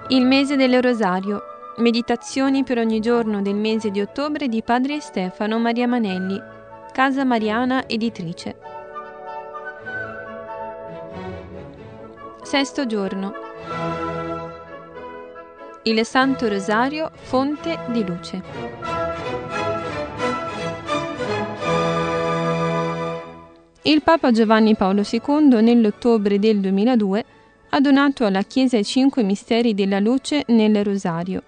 Il mese del Rosario. Meditazioni per ogni giorno del mese di ottobre di Padre Stefano Maria Manelli, Casa Mariana Editrice. Sesto giorno. Il Santo Rosario, fonte di luce. Il Papa Giovanni Paolo II, nell'ottobre del 2002, ha donato alla Chiesa i 5 misteri della luce nel Rosario.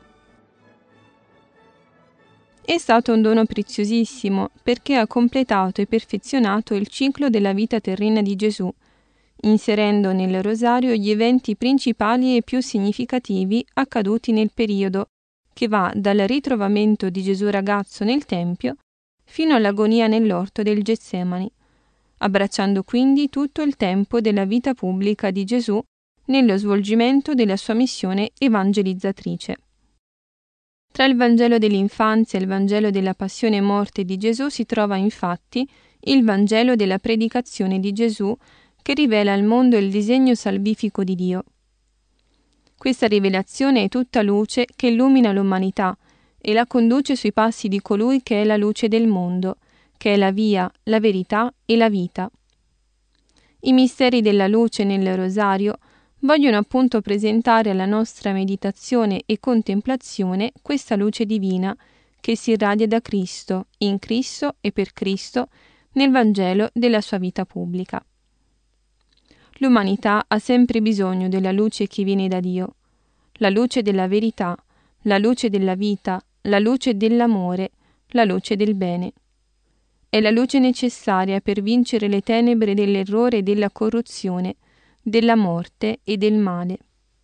È stato un dono preziosissimo perché ha completato e perfezionato il ciclo della vita terrena di Gesù, inserendo nel Rosario gli eventi principali e più significativi accaduti nel periodo che va dal ritrovamento di Gesù ragazzo nel Tempio fino all'agonia nell'orto del Getsemani, abbracciando quindi tutto il tempo della vita pubblica di Gesù nello svolgimento della sua missione evangelizzatrice. Tra il Vangelo dell'infanzia e il Vangelo della passione e morte di Gesù si trova infatti il Vangelo della predicazione di Gesù che rivela al mondo il disegno salvifico di Dio. Questa rivelazione è tutta luce che illumina l'umanità e la conduce sui passi di colui che è la luce del mondo, che è la via, la verità e la vita. I misteri della luce nel Rosario vogliono appunto presentare alla nostra meditazione e contemplazione questa luce divina che si irradia da Cristo, in Cristo e per Cristo nel Vangelo della sua vita pubblica. L'umanità ha sempre bisogno della luce che viene da Dio, la luce della verità, la luce della vita, la luce dell'amore, la luce del bene. È la luce necessaria per vincere le tenebre dell'errore e della corruzione, della morte e del male.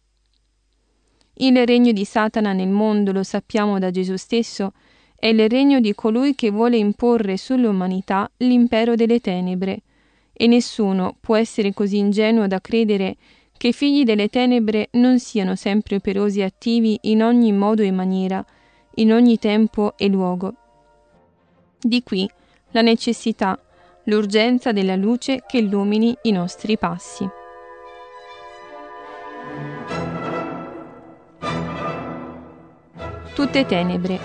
Il regno di Satana nel mondo, lo sappiamo da Gesù stesso, è il regno di colui che vuole imporre sull'umanità l'impero delle tenebre, e nessuno può essere così ingenuo da credere che i figli delle tenebre non siano sempre operosi e attivi in ogni modo e maniera, in ogni tempo e luogo. Di qui la necessità, l'urgenza della luce che illumini i nostri passi. Tutte tenebre.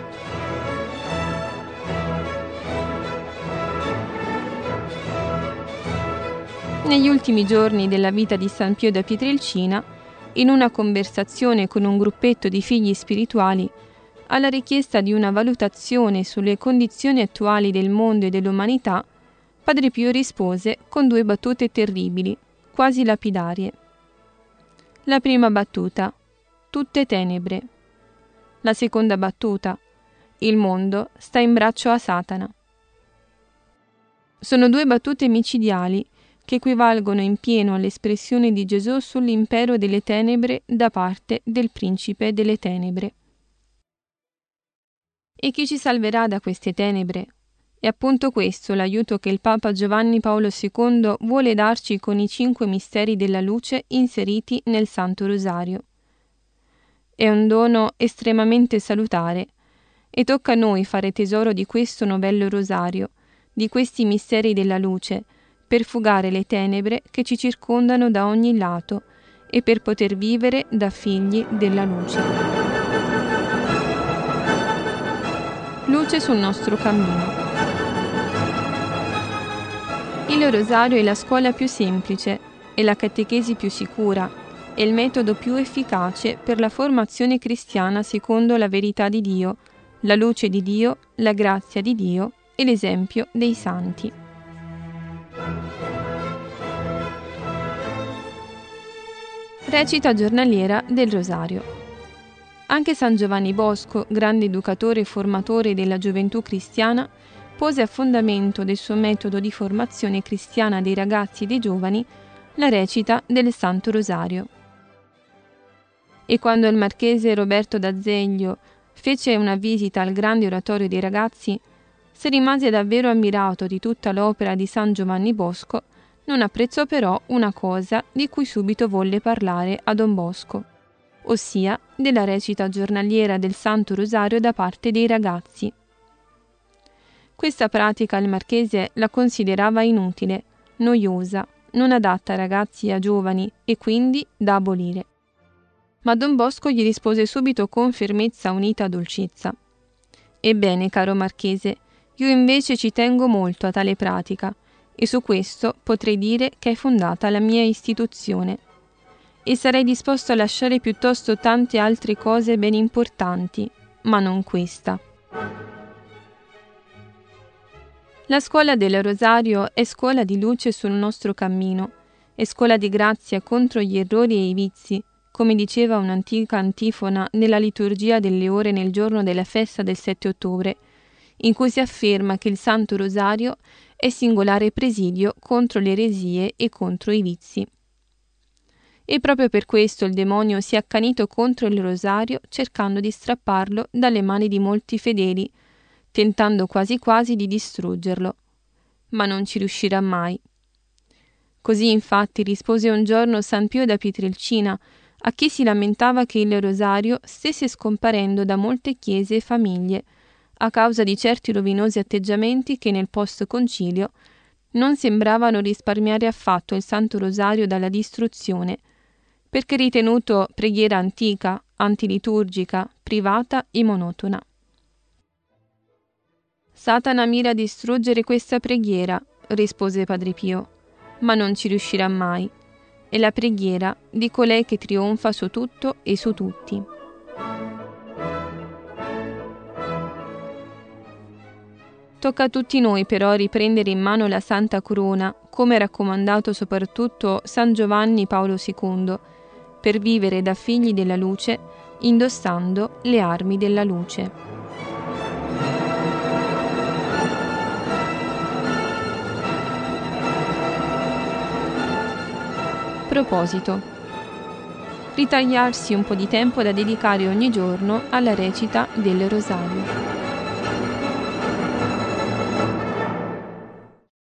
Negli ultimi giorni della vita di San Pio da Pietrelcina, in una conversazione con un gruppetto di figli spirituali, alla richiesta di una valutazione sulle condizioni attuali del mondo e dell'umanità, Padre Pio rispose con 2 battute terribili, quasi lapidarie. La prima battuta: tutte tenebre. La seconda battuta: il mondo sta in braccio a Satana. Sono 2 battute micidiali che equivalgono in pieno all'espressione di Gesù sull'impero delle tenebre da parte del principe delle tenebre. E chi ci salverà da queste tenebre? È appunto questo l'aiuto che il Papa Giovanni Paolo II vuole darci con i 5 misteri della luce inseriti nel Santo Rosario. È un dono estremamente salutare e tocca a noi fare tesoro di questo novello rosario, di questi misteri della luce, per fugare le tenebre che ci circondano da ogni lato e per poter vivere da figli della luce. Luce sul nostro cammino. Il rosario è la scuola più semplice, è la catechesi più sicura, è il metodo più efficace per la formazione cristiana secondo la verità di Dio, la luce di Dio, la grazia di Dio e l'esempio dei santi. Recita giornaliera del Rosario. Anche San Giovanni Bosco, grande educatore e formatore della gioventù cristiana, pose a fondamento del suo metodo di formazione cristiana dei ragazzi e dei giovani la recita del Santo Rosario. E quando il marchese Roberto d'Azeglio fece una visita al grande oratorio dei ragazzi, si rimase davvero ammirato di tutta l'opera di San Giovanni Bosco, non apprezzò però una cosa di cui subito volle parlare a Don Bosco, ossia della recita giornaliera del Santo Rosario da parte dei ragazzi. Questa pratica il marchese la considerava inutile, noiosa, non adatta a ragazzi e a giovani e quindi da abolire. Ma Don Bosco gli rispose subito con fermezza unita a dolcezza: «Ebbene, caro marchese, io invece ci tengo molto a tale pratica, e su questo potrei dire che è fondata la mia istituzione. E sarei disposto a lasciare piuttosto tante altre cose ben importanti, ma non questa». La scuola del Rosario è scuola di luce sul nostro cammino, è scuola di grazia contro gli errori e i vizi, come diceva un'antica antifona nella liturgia delle ore nel giorno della festa del 7 ottobre, in cui si afferma che il Santo Rosario è singolare presidio contro le eresie e contro i vizi. E proprio per questo il demonio si è accanito contro il Rosario, cercando di strapparlo dalle mani di molti fedeli, tentando quasi quasi di distruggerlo. Ma non ci riuscirà mai. Così infatti rispose un giorno San Pio da Pietrelcina a chi si lamentava che il Rosario stesse scomparendo da molte chiese e famiglie, a causa di certi rovinosi atteggiamenti che nel post-concilio non sembravano risparmiare affatto il Santo Rosario dalla distruzione, perché ritenuto preghiera antica, antiliturgica, privata e monotona. «Satana mira a distruggere questa preghiera», rispose Padre Pio, «ma non ci riuscirà mai. È la preghiera di colei che trionfa su tutto e su tutti». Tocca a tutti noi però riprendere in mano la Santa Corona, come raccomandato soprattutto San Giovanni Paolo II, per vivere da figli della luce, indossando le armi della luce. Proposito: ritagliarsi un po' di tempo da dedicare ogni giorno alla recita del Rosario.